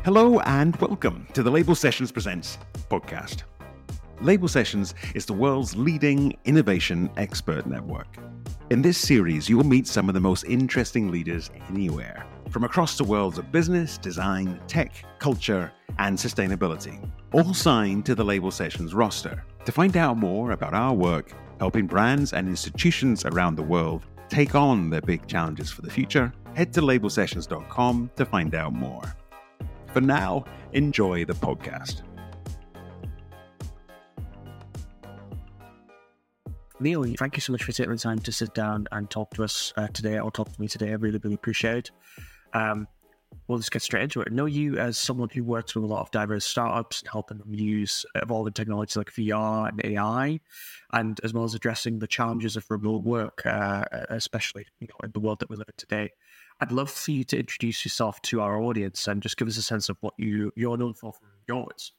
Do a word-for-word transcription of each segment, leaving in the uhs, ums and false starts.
Hello and welcome to the Label Sessions Presents podcast. Label Sessions is the world's leading innovation expert network. In this series, you will meet some of the most interesting leaders anywhere, from across the worlds of business, design, tech, culture, and sustainability, all signed to the Label Sessions roster. To find out more about our work, helping brands and institutions around the world take on their big challenges for the future, head to label sessions dot com to find out more. For now, enjoy the podcast. Neil, thank you so much for taking the time to sit down and talk to us uh, today, or talk to me today. I really, really appreciate it. Um, we'll just get straight into it. I know you as someone who works with a lot of diverse startups and helping them use evolving technologies like V R and A I, and as well as addressing the challenges of remote work, uh, especially you know, in the world that we live in today. I'd love for you to introduce yourself to our audience and just give us a sense of what you, you're known for from yours.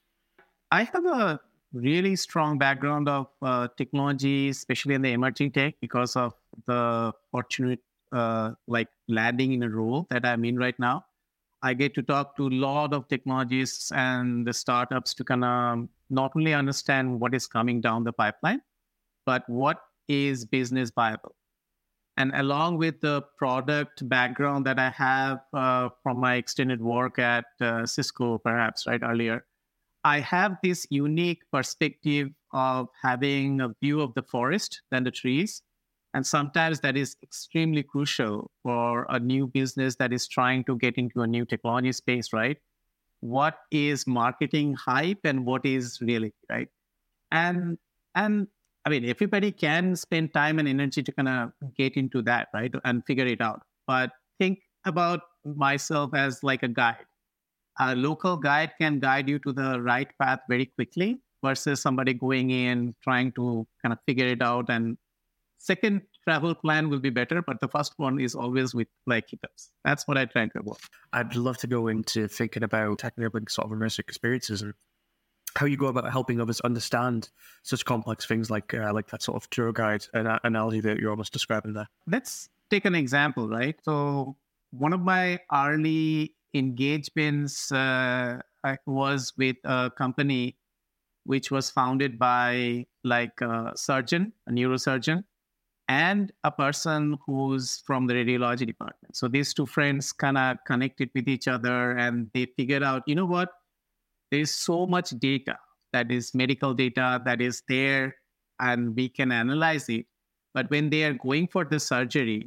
I have a really strong background of uh, technology, especially in the emerging tech, because of the fortunate uh, like landing in a role that I'm in right now. I get to talk to a lot of technologists and the startups to kind of not only understand what is coming down the pipeline, but what is business viable. And along with the product background that I have uh, from my extended work at uh, Cisco, perhaps, right, earlier, I have this unique perspective of having a view of the forest than the trees. And sometimes that is extremely crucial for a new business that is trying to get into a new technology space, right? What is marketing hype and what is reality, right? And, and I mean, everybody can spend time and energy to kind of get into that, right? And figure it out. But think about myself as like a guide. A local guide can guide you to the right path very quickly versus somebody going in, trying to kind of figure it out. And second travel plan will be better, but the first one is always with like hiccups. That's what I try to avoid. I'd love to go into thinking about technical sort of immersive experiences and how you go about helping others understand such complex things like uh, like that sort of tour guide an- analogy that you're almost describing there. Let's take an example, right? So one of my early engagements uh, was with a company which was founded by like a surgeon, a neurosurgeon, and a person who's from the radiology department. So these two friends kind of connected with each other and they figured out, you know what? There's so much data that is medical data that is there and we can analyze it. But when they are going for the surgery,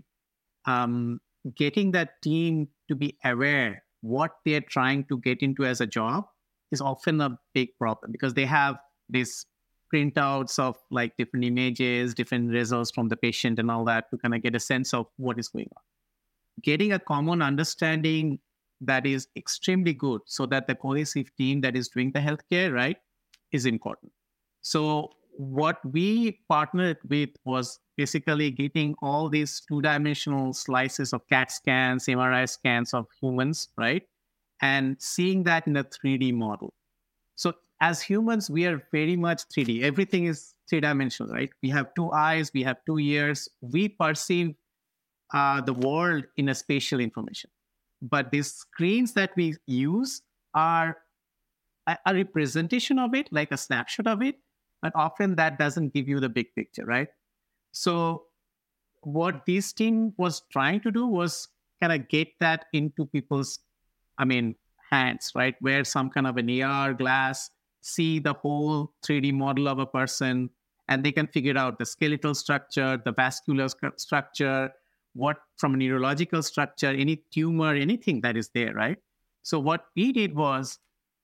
um, getting that team to be aware what they're trying to get into as a job is often a big problem because they have these printouts of like different images, different results from the patient and all that to kind of get a sense of what is going on. Getting a common understanding that is extremely good so that the cohesive team that is doing the healthcare, right, is important. So what we partnered with was basically getting all these two-dimensional slices of CAT scans, M R I scans of humans, right, and seeing that in a three D model. So as humans, we are very much three D. Everything is three-dimensional, right? We have two eyes, we have two ears. We perceive uh, the world in a spatial information. But these screens that we use are a, a representation of it, like a snapshot of it, but often that doesn't give you the big picture, right? So what this team was trying to do was kind of get that into people's, I mean, hands, right? Wear some kind of an A R glass, see the whole three D model of a person, and they can figure out the skeletal structure, the vascular st- structure, what from a neurological structure, any tumor, anything that is there, right? So what we did was,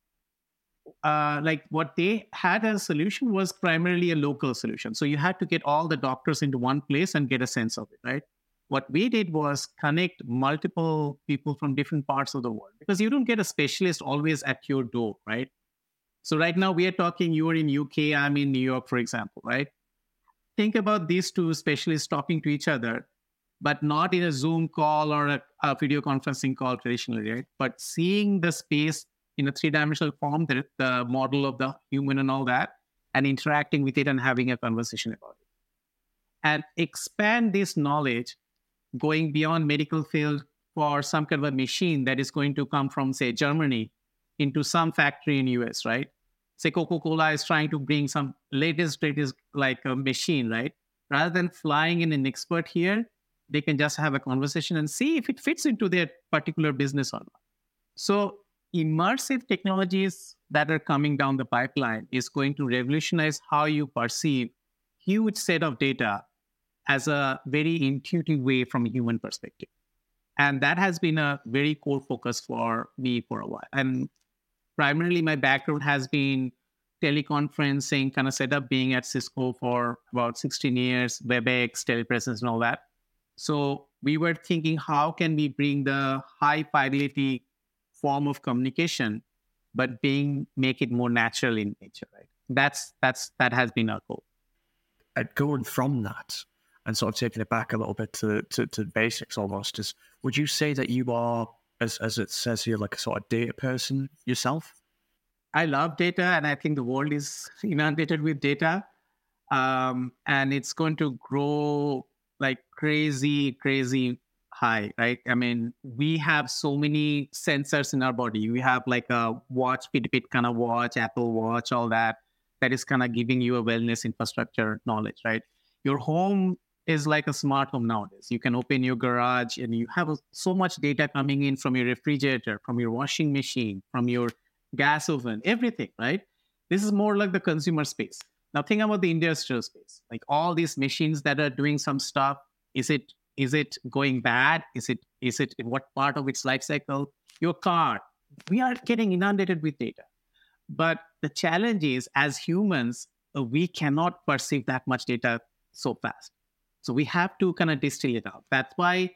uh, like what they had as a solution was primarily a local solution. So you had to get all the doctors into one place and get a sense of it, right? What we did was connect multiple people from different parts of the world because you don't get a specialist always at your door, right? So right now we are talking, you are in U K, I'm in New York, for example, right? Think about these two specialists talking to each other, but not in a Zoom call or a, a video conferencing call traditionally, right? But seeing the space in a three-dimensional form, the, the model of the human and all that, and interacting with it and having a conversation about it. And expand this knowledge going beyond medical field for some kind of a machine that is going to come from, say, Germany into some factory in U S, right? Say Coca-Cola is trying to bring some latest, latest like a machine, right? Rather than flying in an expert here, they can just have a conversation and see if it fits into their particular business or not. So immersive technologies that are coming down the pipeline is going to revolutionize how you perceive huge set of data as a very intuitive way from a human perspective. And that has been a very core focus for me for a while. And primarily my background has been teleconferencing kind of setup, being at Cisco for about sixteen years, WebEx, telepresence and all that. So we were thinking, how can we bring the high fidelity form of communication, but being make it more natural in nature, right? That's that's that has been our goal. And going from that and sort of taking it back a little bit to to, to basics almost, is would you say that you are, as as it says here, like a sort of data person yourself? I love data, and I think the world is inundated with data, um, and it's going to grow like crazy, crazy high, right? I mean, we have so many sensors in our body. We have like a watch, Fitbit kind of watch, Apple Watch, all that, that is kind of giving you a wellness infrastructure knowledge, right? Your home is like a smart home nowadays. You can open your garage and you have so much data coming in from your refrigerator, from your washing machine, from your gas oven, everything, right? This is more like the consumer space. Now think about the industrial space, like all these machines that are doing some stuff. Is it is it going bad? Is it is it in what part of its life cycle? Your car, we are getting inundated with data. But the challenge is, as humans, uh, we cannot perceive that much data so fast. So we have to kind of distill it out. That's why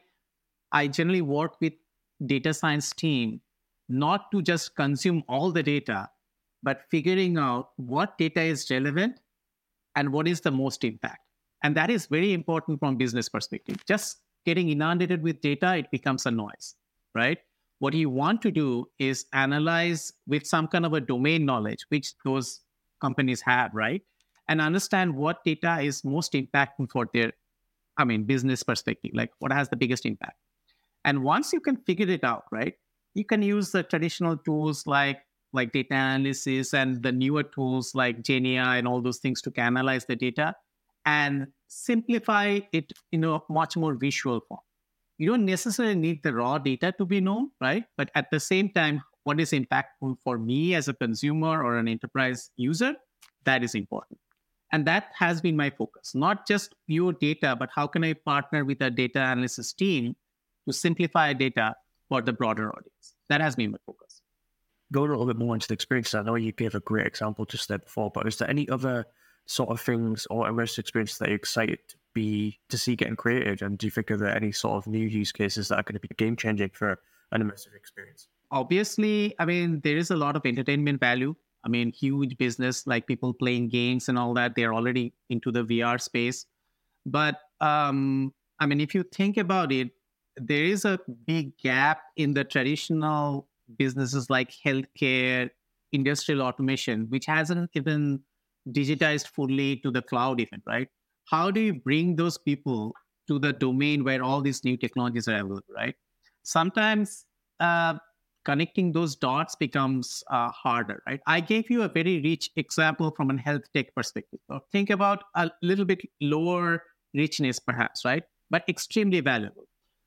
I generally work with data science team, not to just consume all the data, but figuring out what data is relevant and what is the most impact. And that is very important from business perspective. Just getting inundated with data, it becomes a noise, right? What you want to do is analyze with some kind of a domain knowledge, which those companies have, right? And understand what data is most impactful for their, I mean, business perspective, like what has the biggest impact. And once you can figure it out, right, you can use the traditional tools like, like data analysis and the newer tools like GenAI and all those things to analyze the data and simplify it in a much more visual form. You don't necessarily need the raw data to be known, right? But at the same time, what is impactful for me as a consumer or an enterprise user, that is important. And that has been my focus, not just pure data, but how can I partner with a data analysis team to simplify data for the broader audience? That has been my focus. Going a little bit more into the experience, I know you gave a great example just there before, but is there any other sort of things or immersive experiences that you're excited to be to see getting created? And do you think of any sort of new use cases that are going to be game changing for an immersive experience? Obviously, I mean, there is a lot of entertainment value. I mean, huge business like people playing games and all that, they're already into the V R space. But um, I mean, if you think about it, there is a big gap in the traditional businesses like healthcare, industrial automation, which hasn't even digitized fully to the cloud even, right? How do you bring those people to the domain where all these new technologies are available, right? Sometimes uh, connecting those dots becomes uh, harder, right? I gave you a very rich example from a health tech perspective. So think about a little bit lower richness perhaps, right? But extremely valuable.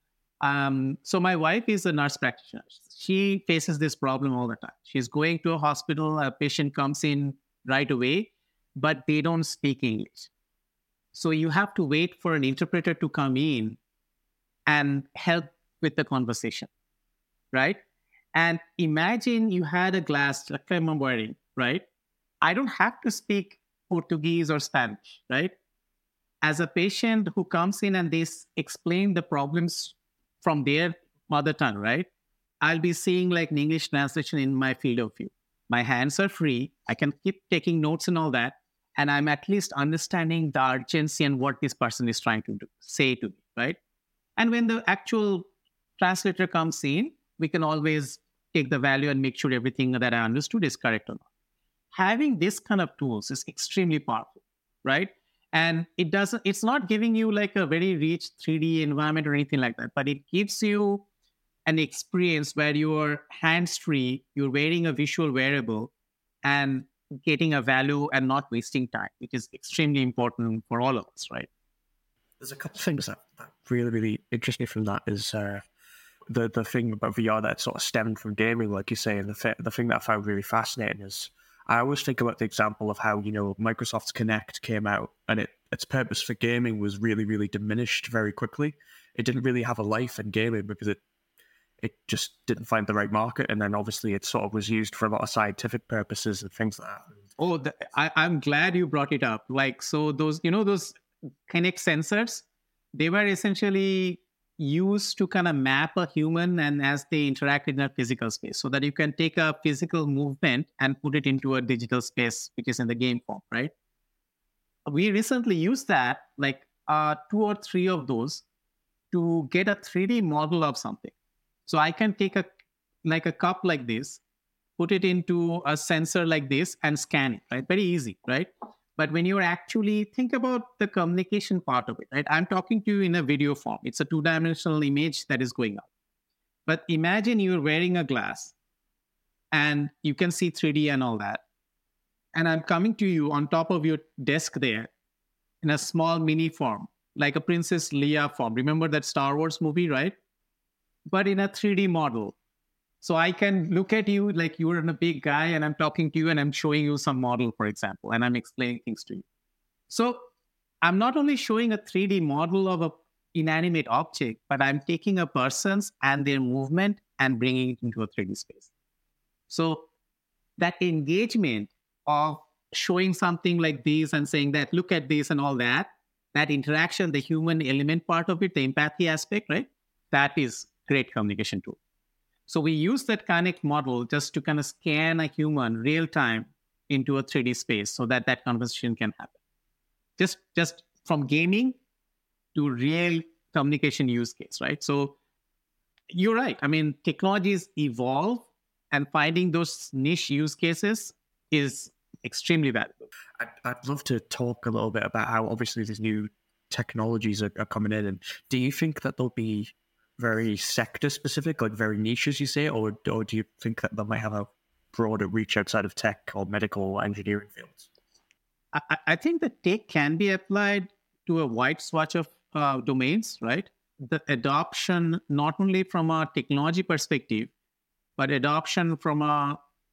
Um, so my wife is a nurse practitioner. She faces this problem all the time. She's going to a hospital, a patient comes in right away, but they don't speak English. So you have to wait for an interpreter to come in and help with the conversation, right? And imagine you had a glass, like I'm wearing, right? I don't have to speak Portuguese or Spanish, right? As a patient who comes in and they explain the problems from their mother tongue, right? I'll be seeing like an English translation in my field of view. My hands are free. I can keep taking notes and all that. And I'm at least understanding the urgency and what this person is trying to do, say to me, right? And when the actual translator comes in, we can always take the value and make sure everything that I understood is correct or not. Having this kind of tools is extremely powerful, right? And it doesn't, it's not giving you like a very rich three D environment or anything like that, but it gives you an experience where you're hands-free, you're wearing a visual wearable and getting a value and not wasting time, which is extremely important for all of us, right? There's a couple of things that, that really, really interest me from that is uh, the the thing about V R that sort of stemmed from gaming, like you say, and the, th- the thing that I found really fascinating is I always think about the example of how, you know, Microsoft's Kinect came out and it its purpose for gaming was really, really diminished very quickly. It didn't really have a life in gaming because it it just didn't find the right market. And then obviously it sort of was used for a lot of scientific purposes and things like that. Oh, the, I, I'm glad you brought it up. Like, so those, you know, those Kinect sensors, they were essentially used to kind of map a human and as they interact in a physical space so that you can take a physical movement and put it into a digital space, which is in the game form, right? We recently used that, like uh, two or three of those to get a three D model of something. So I can take a like a cup like this, put it into a sensor like this and scan it, right? Very easy, right? But when you're actually, think about the communication part of it, right? I'm talking to you in a video form. It's a two-dimensional image that is going up. But imagine you're wearing a glass and you can see three D and all that. And I'm coming to you on top of your desk there in a small mini form, like a Princess Leia form. Remember that Star Wars movie, right? But in a three D model. So I can look at you like you're a big guy and I'm talking to you and I'm showing you some model, for example, and I'm explaining things to you. So I'm not only showing a three D model of an inanimate object, but I'm taking a person's and their movement and bringing it into a three D space. So that engagement of showing something like this and saying that, look at this and all that, that interaction, the human element part of it, the empathy aspect, right? That is great communication tool. So we use that Kinect model just to kind of scan a human real time into a three D space so that that conversation can happen. Just, just from gaming to real communication use case, right? So you're right. I mean, technologies evolve and finding those niche use cases is extremely valuable. I'd, I'd love to talk a little bit about how obviously these new technologies are, are coming in. And do you think that they'll be very sector specific, like very niche, as you say, or, or do you think that they might have a broader reach outside of tech or medical or engineering fields? I, I think that tech can be applied to a wide swatch of uh, domains, right? The adoption, not only from a technology perspective, but adoption from a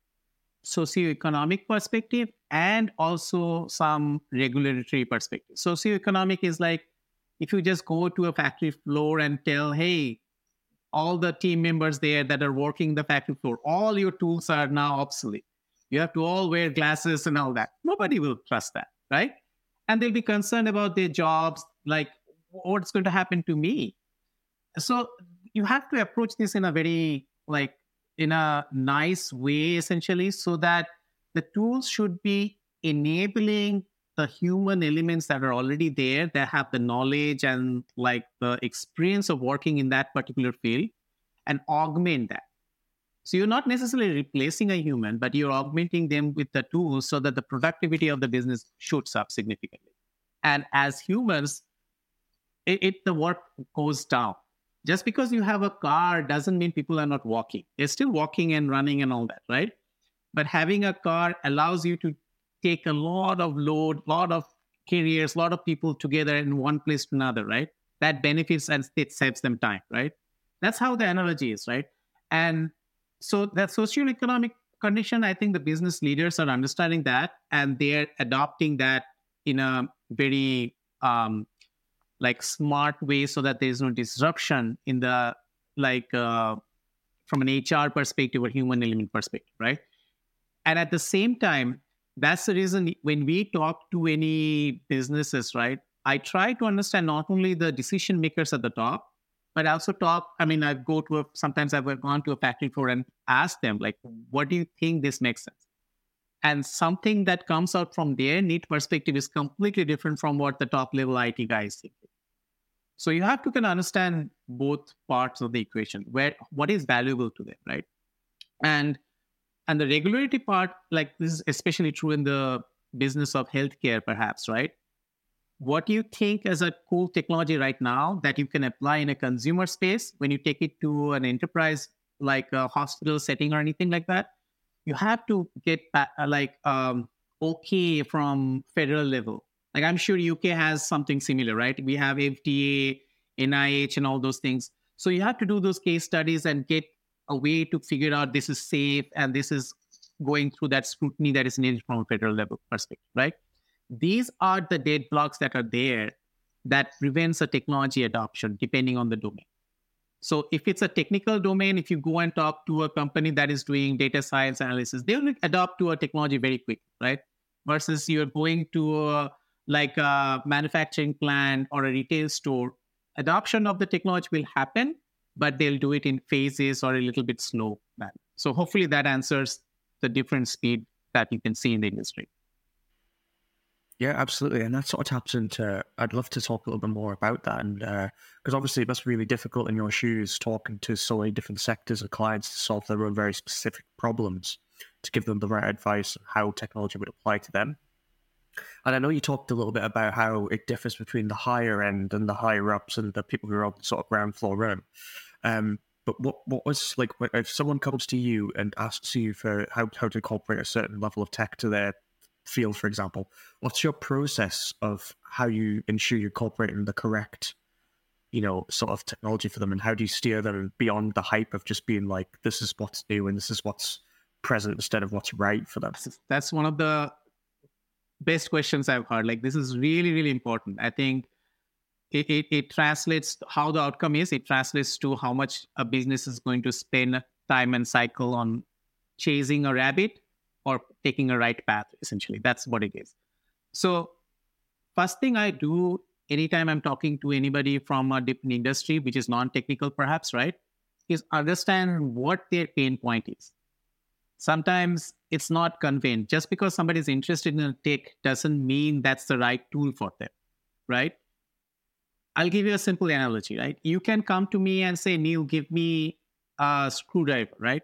socioeconomic perspective and also some regulatory perspective. Socioeconomic is like, if you just go to a factory floor and tell, hey, all the team members there that are working the factory floor, all your tools are now obsolete. You have to all wear glasses and all that. Nobody will trust that, right? And they'll be concerned about their jobs, like what's going to happen to me? So you have to approach this in a very, like, in a nice way, essentially, so that the tools should be enabling the human elements that are already there, that have the knowledge and like the experience of working in that particular field, and augment that. So you're not necessarily replacing a human, but you're augmenting them with the tools so that the productivity of the business shoots up significantly. And as humans, it, it the work goes down. Just because you have a car doesn't mean people are not walking. They're still walking and running and all that, right? But having a car allows you to take a lot of load, lot of carriers, a lot of people together in one place to another, right? That benefits and it saves them time, right? That's how the analogy is, right? And so that socioeconomic condition, I think the business leaders are understanding that and they're adopting that in a very um, like smart way so that there's no disruption in the, like uh, from an H R perspective or human element perspective, right? And at the same time, that's the reason when we talk to any businesses, right, I try to understand not only the decision makers at the top, but I also talk, I mean, I go to a, sometimes I've gone to a factory floor and ask them, like, what do you think this makes sense? And something that comes out from their neat perspective is completely different from what the top level I T guys think. So you have to kind of understand both parts of the equation, where what is valuable to them, right? And And the regulatory part, like this is especially true in the business of healthcare, perhaps, right? what you think is a cool technology right now that you can apply in a consumer space, when you take it to an enterprise like a hospital setting or anything like that, you have to get uh, like um, okay from federal level. Like I'm sure U K has something similar, right? We have F D A, N I H, and all those things. So you have to do those case studies and get a way to figure out this is safe and this is going through that scrutiny that is needed from a federal level perspective, right? These are the deadblocks that are there that prevents a technology adoption depending on the domain. So if it's a technical domain, if you go and talk to a company that is doing data science analysis, they will adopt to a technology very quick, right? Versus you're going to a, like a manufacturing plant or a retail store, adoption of the technology will happen, but they'll do it in phases or a little bit slow manner. So hopefully that answers the different speed that you can see in the industry. Yeah, absolutely. And that sort of taps into, I'd love to talk a little bit more about that. And because uh, obviously it must be really difficult in your shoes talking to so many different sectors of clients to solve their own very specific problems, to give them the right advice on how technology would apply to them. And I know you talked a little bit about how it differs between the higher end and the higher ups and the people who are on the sort of ground floor room. Um, but what what was, like, if someone comes to you and asks you for how, how to incorporate a certain level of tech to their field, for example, what's your process of how you ensure you're incorporating the correct, you know, sort of technology for them, and how do you steer them beyond the hype of just being like, this is what's new and this is what's present instead of what's right for them? That's one of the best questions I've heard. Like, this is really, really important. I think it, it, it translates how the outcome is. It translates to how much a business is going to spend time and cycle on chasing a rabbit or taking a right path, essentially. That's what it is. So first thing I do anytime I'm talking to anybody from a different industry, which is non-technical perhaps, right, is understand what their pain point is. Sometimes it's not convenient. Just because somebody is interested in a tech doesn't mean that's the right tool for them, right? I'll give you a simple analogy, right? You can come to me and say, Neil, give me a screwdriver, right?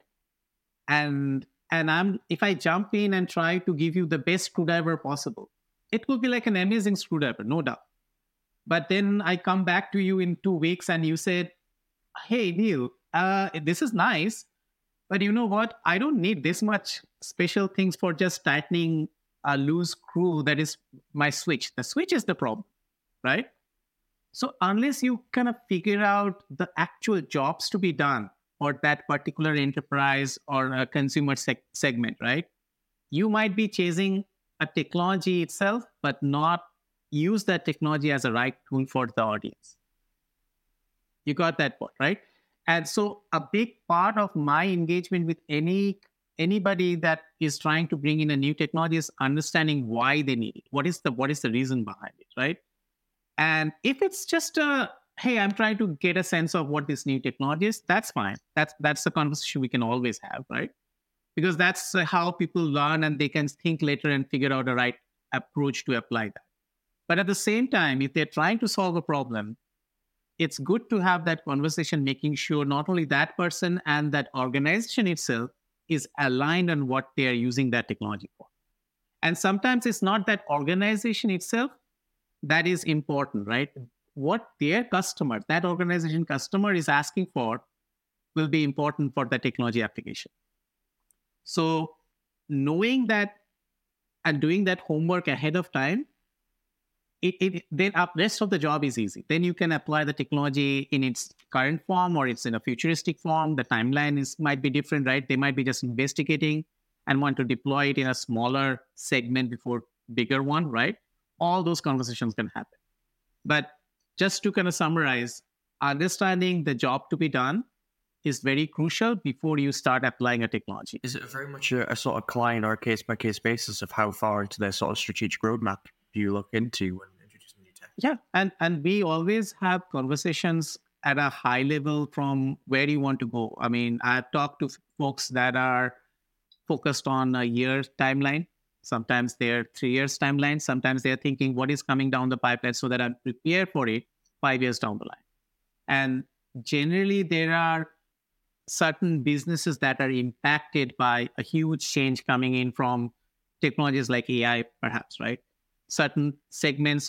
And and I'm if I jump in and try to give you the best screwdriver possible, it will be like an amazing screwdriver, no doubt. But then I come back to you in two weeks and you said, hey, Neil, uh, this is nice, but you know what? I don't need this much special things for just tightening a loose screw that is my switch. The switch is the problem, right? So unless you kind of figure out the actual jobs to be done for that particular enterprise or a consumer seg- segment, right? You might be chasing a technology itself, but not use that technology as a right tool for the audience. You got that part, right? And so a big part of my engagement with any anybody that is trying to bring in a new technology is understanding why they need it. What is the what is the reason behind it, right? And if it's just a, hey, I'm trying to get a sense of what this new technology is, that's fine. That's that's the conversation we can always have, right? Because that's how people learn and they can think later and figure out a right approach to apply that. But at the same time, if they're trying to solve a problem, it's good to have that conversation, making sure not only that person and that organization itself is aligned on what they are using that technology for. And sometimes it's not that organization itself that is important, right? What their customer, that organization customer is asking for will be important for the technology application. So knowing that and doing that homework ahead of time, it, it then the rest of the job is easy. Then you can apply the technology in its current form or it's in a futuristic form. The timeline is might be different, right? They might be just investigating and want to deploy it in a smaller segment before bigger one, right? All those conversations can happen. But just to kind of summarize, understanding the job to be done is very crucial before you start applying a technology. Is it very much a, a sort of client or case-by-case basis of how far into their sort of strategic roadmap do you look into when introducing new tech? Yeah, and, and we always have conversations at a high level from where you want to go. I mean, I've talked to folks that are focused on a year timeline. Sometimes they're three years timeline. Sometimes they're thinking what is coming down the pipeline so that I'm prepared for it five years down the line. And generally, there are certain businesses that are impacted by a huge change coming in from technologies like A I, perhaps, right? Certain segments of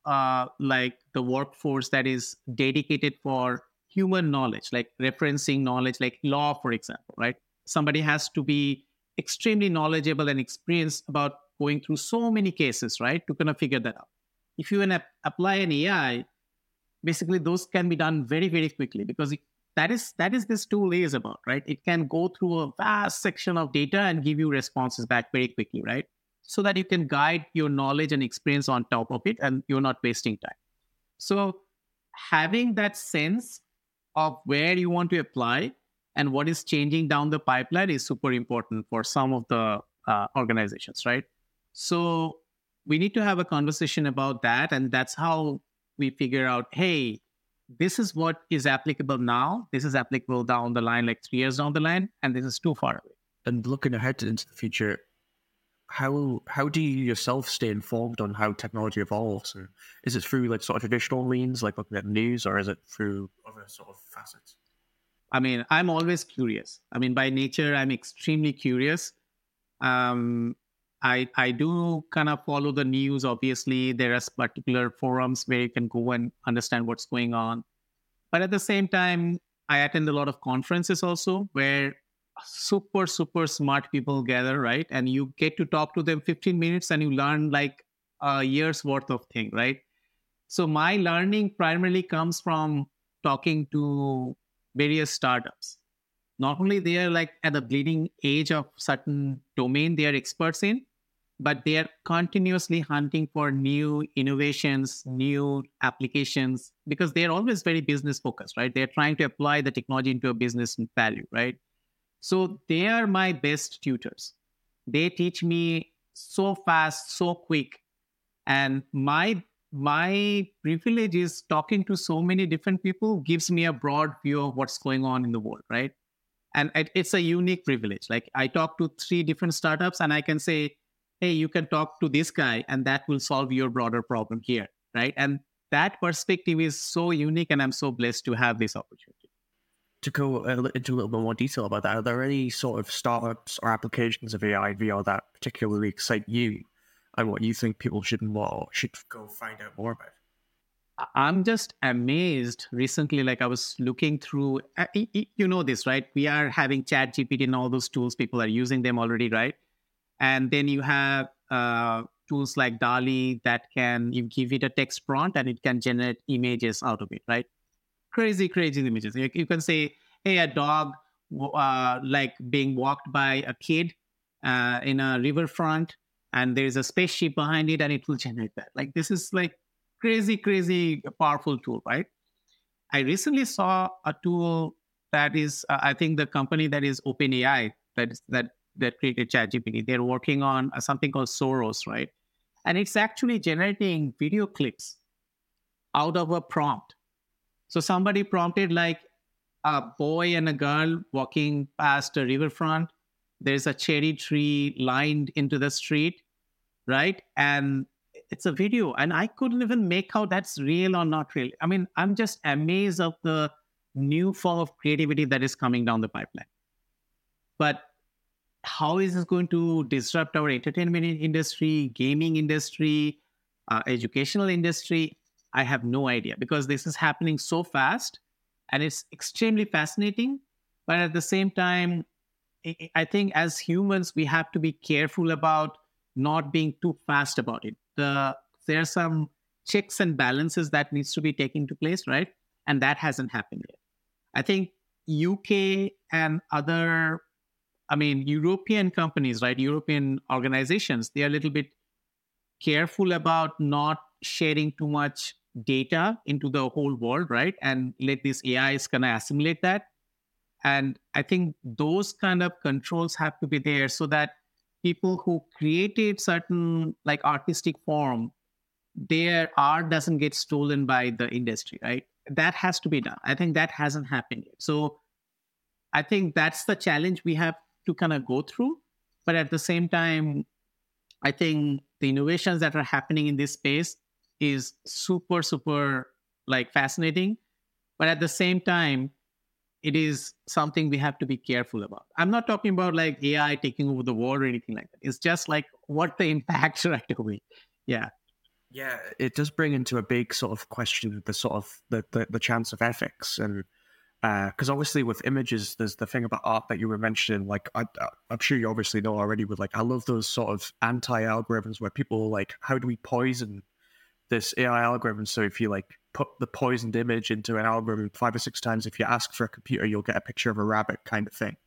uh, like the workforce that is dedicated for human knowledge, like referencing knowledge, like law, for example, right? Somebody has to be extremely knowledgeable and experienced about going through so many cases, right? To kind of figure that out. If you wanna apply an A I, basically those can be done very, very quickly because it, that is that is this tool is about, right? It can go through a vast section of data and give you responses back very quickly, right? So that you can guide your knowledge and experience on top of it and you're not wasting time. So having that sense of where you want to apply and what is changing down the pipeline is super important for some of the uh, organizations, right? So we need to have a conversation about that. And that's how we figure out, hey, this is what is applicable now. This is applicable down the line, like three years down the line, and this is too far away. And looking ahead into the future, how how do you yourself stay informed on how technology evolves? And is it through like sort of traditional means, like looking at news, or is it through other sort of facets? I mean, I'm always curious. I mean, by nature, I'm extremely curious. Um, I I do kind of follow the news. Obviously, there are particular forums where you can go and understand what's going on. But at the same time, I attend a lot of conferences also where super, super smart people gather, right? And you get to talk to them fifteen minutes and you learn like a year's worth of thing, right? So my learning primarily comes from talking to various startups. Not only they are like at the bleeding edge of certain domain they are experts in, but they are continuously hunting for new innovations, new applications, because they're always very business focused, right? They're trying to apply the technology into a business value, right? So they are my best tutors. They teach me so fast, so quick. And my my privilege is talking to so many different people gives me a broad view of what's going on in the world, right? And it, it's a unique privilege. Like I talk to three different startups and I can say, hey, you can talk to this guy and that will solve your broader problem here, right? And that perspective is so unique and I'm so blessed to have this opportunity. To go into a little bit more detail about that, are there any sort of startups or applications of A I V R that particularly excite you and what you think people should know, should go find out more about? I'm just amazed recently, like I was looking through, you know this, right? We are having ChatGPT and all those tools. People are using them already, right? And then you have uh, tools like DALL-E that can, you give it a text prompt and it can generate images out of it, right? Crazy, crazy images. You, you can say, hey, a dog uh, like being walked by a kid uh, in a riverfront and there's a spaceship behind it and it will generate that. Like this is like crazy, crazy powerful tool, right? I recently saw a tool that is, uh, I think the company that is OpenAI, that is, that that created ChatGPT, they're working on uh, something called Soros, right? And it's actually generating video clips out of a prompt. So somebody prompted like a boy and a girl walking past a riverfront. There's a cherry tree lined into the street, right? And it's a video. And I couldn't even make out that's real or not real. I mean, I'm just amazed of the new form of creativity that is coming down the pipeline. But how is this going to disrupt our entertainment industry, gaming industry, uh, educational industry? I have no idea because this is happening so fast and it's extremely fascinating. But at the same time, I think as humans, we have to be careful about not being too fast about it. The, there are some checks and balances that needs to be taken into place, right? And that hasn't happened yet. I think U K and other, I mean, European companies, right? European organizations, they are a little bit careful about not sharing too much data into the whole world, right? And let these A Is kind of assimilate that. And I think those kind of controls have to be there so that people who created certain like artistic form, their art doesn't get stolen by the industry, right? That has to be done. I think that hasn't happened yet. So I think that's the challenge we have to kind of go through. But at the same time, I think the innovations that are happening in this space is super, super like fascinating. But at the same time, it is something we have to be careful about. I'm not talking about like A I taking over the world or anything like that. It's just like what the impact right away. Yeah. Yeah, it does bring into a big sort of question the sort of the, the, the chance of ethics. And because uh, obviously with images, there's the thing about art that you were mentioning. Like I, I'm sure you obviously know already. With like, I love those sort of anti-algorithms where people are like, how do we poison this A I algorithm? So if you like put the poisoned image into an algorithm five or six times, if you ask for a computer, you'll get a picture of a rabbit, kind of thing.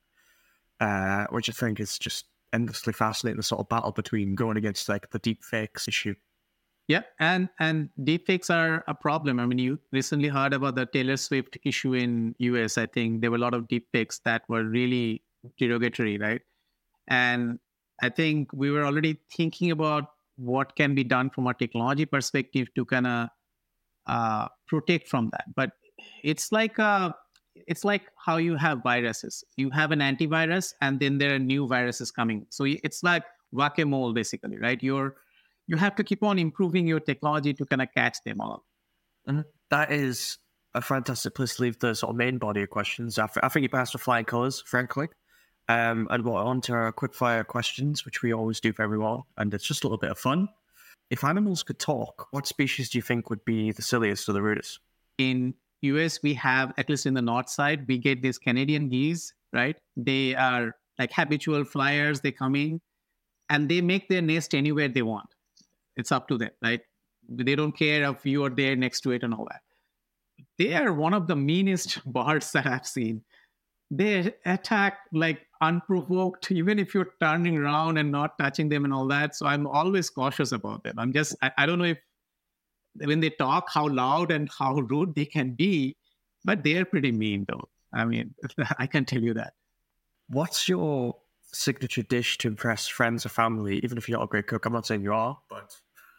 Uh, which I think is just endlessly fascinating. The sort of battle between going against like the deep fakes issue. Yeah, and and deepfakes are a problem. I mean, you recently heard about the Taylor Swift issue in U S. I think there were a lot of deepfakes that were really derogatory, right? And I think we were already thinking about what can be done from a technology perspective to kind of uh, protect from that. But it's like a, it's like how you have viruses. You have an antivirus, and then there are new viruses coming. So it's like whack-a-mole, basically, right? You're You have to keep on improving your technology to kind of catch them all. And that is a fantastic place to leave the sort of main body of questions. I, I think you passed with flying colours, frankly. Um, and we're on to our quick-fire questions, which we always do for everyone, and it's just a little bit of fun. If animals could talk, what species do you think would be the silliest or the rudest? In U S, we have, at least in the north side, we get these Canadian geese, right? They are like habitual flyers. They come in, and they make their nest anywhere they want. It's up to them, right? They don't care if you are there next to it and all that. They are one of the meanest birds that I've seen. They attack like unprovoked, even if you're turning around and not touching them and all that. So I'm always cautious about them. I'm just, I, I don't know if when they talk, how loud and how rude they can be, but they're pretty mean though. I mean, I can tell you that. What's your signature dish to impress friends or family, even if you're not a great cook? I'm not saying you are, but...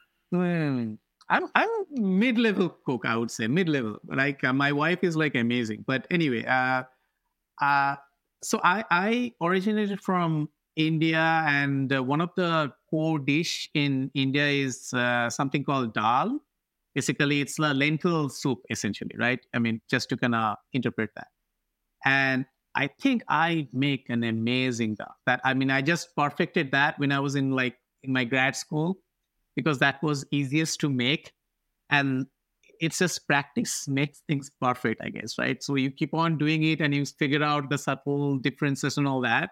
Mm, I'm I'm mid-level cook, I would say mid-level. Like uh, my wife is like amazing, but anyway, uh, uh, so I I originated from India, and uh, one of the core dish in India is uh, something called dal. Basically, it's a lentil soup, essentially, right? I mean, just to kind of interpret that. And I think I make an amazing dal. That I mean, I just perfected that when I was in like in my grad school, because that was easiest to make. And it's just practice makes things perfect, I guess, right? So you keep on doing it and you figure out the subtle differences and all that.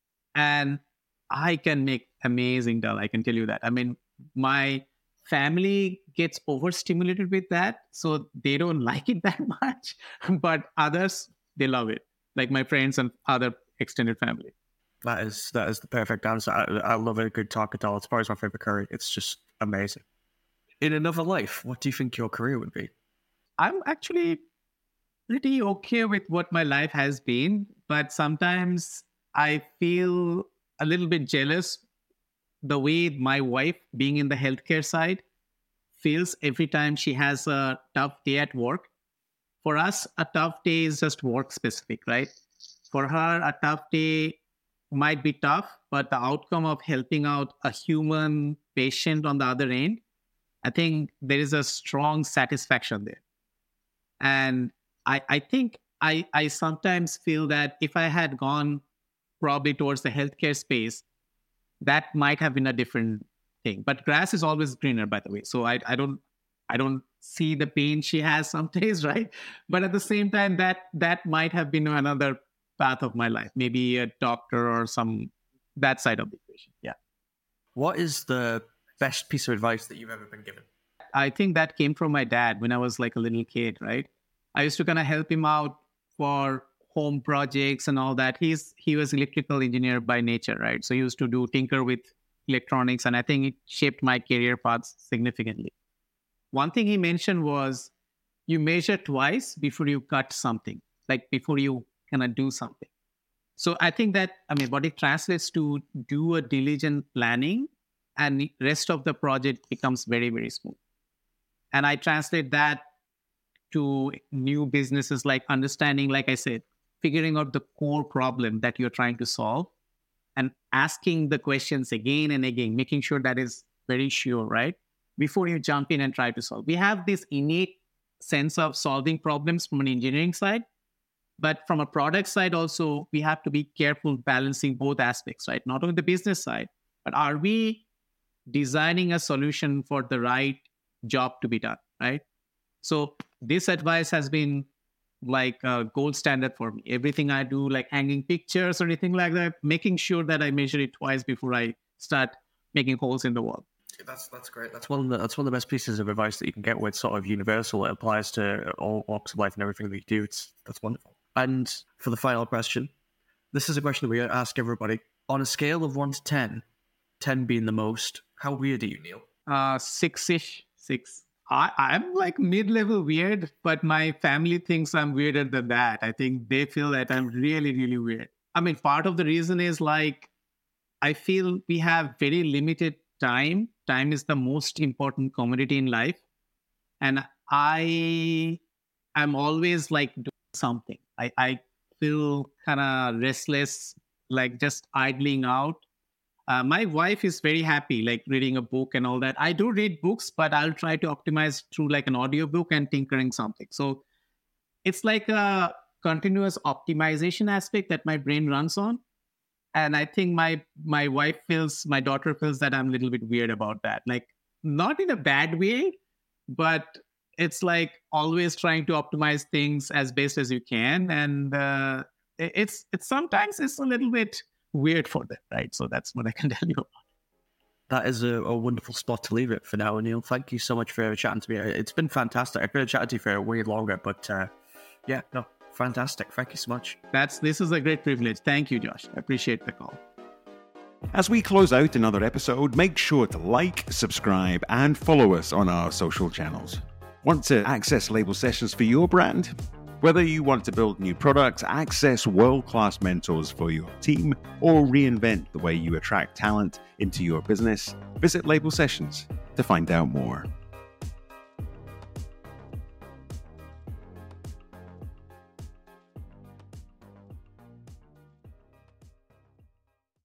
And I can make amazing dal, I can tell you that. I mean, my family gets overstimulated with that, so they don't like it that much. But others, they love it, like my friends and other extended family. That is that is the perfect answer. I, I love a good taco dal. It's probably my favorite curry. It's just amazing. In another life, what do you think your career would be? I'm actually pretty okay with what my life has been, but sometimes I feel a little bit jealous the way my wife, being in the healthcare side, feels every time she has a tough day at work. For us, a tough day is just work specific, right? For her, a tough day might be tough, but the outcome of helping out a human patient on the other end, I think there is a strong satisfaction there. And I, I think I, I sometimes feel that if I had gone probably towards the healthcare space, that might have been a different thing. But grass is always greener, by the way. So I, I don't I don't see the pain she has some days, right? But at the same time, that that might have been another path of my life, maybe a doctor or some that side of the equation. Yeah. What is the best piece of advice that you've ever been given? I think that came from my dad when I was like a little kid, right? I used to kind of help him out for home projects and all that. He's he was electrical engineer by nature, right? So he used to do tinker with electronics, and I think it shaped my career paths significantly. One thing he mentioned was you measure twice before you cut something, like before you kind of do something. So I think that, I mean, what it translates to do a diligent planning, and the rest of the project becomes very, very smooth. And I translate that to new businesses, like understanding, like I said, figuring out the core problem that you're trying to solve and asking the questions again and again, making sure that is very sure, right? Before you jump in and try to solve. We have this innate sense of solving problems from an engineering side, but from a product side also, we have to be careful balancing both aspects, right? Not only the business side, but are we designing a solution for the right job to be done, right? So this advice has been like a gold standard for me. Everything I do, like hanging pictures or anything like that, making sure that I measure it twice before I start making holes in the wall. That's that's great. That's one of the, that's one of the best pieces of advice that you can get with sort of universal. It applies to all walks of life and everything that you do. It's that's wonderful. And for the final question, this is a question that we ask everybody. On a scale of one to ten, ten being the most, how weird are you, Neil? Uh, six-ish, six. I, I'm like mid-level weird, but my family thinks I'm weirder than that. I think they feel that I'm really, really weird. I mean, part of the reason is like, I feel we have very limited time. Time is the most important commodity in life. And I am always like doing something. I, I feel kind of restless, like just idling out. Uh, my wife is very happy, like reading a book and all that. I do read books, but I'll try to optimize through like an audiobook and tinkering something. So it's like a continuous optimization aspect that my brain runs on. And I think my my wife feels, my daughter feels that I'm a little bit weird about that. Like not in a bad way, but it's like always trying to optimize things as best as you can. And uh, it's it's sometimes it's a little bit weird for them, right? So that's what I can tell you about. That is a, a wonderful spot to leave it for now, Neil. Thank you so much for chatting to me. It's been fantastic. I could have chatted to you for way longer, but uh, yeah, no, fantastic. Thank you so much. That's this is a great privilege. Thank you, Josh. I appreciate the call. As we close out another episode, make sure to like, subscribe, and follow us on our social channels. Want to access Label Sessions for your brand? Whether you want to build new products, access world-class mentors for your team, or reinvent the way you attract talent into your business, visit Label Sessions to find out more.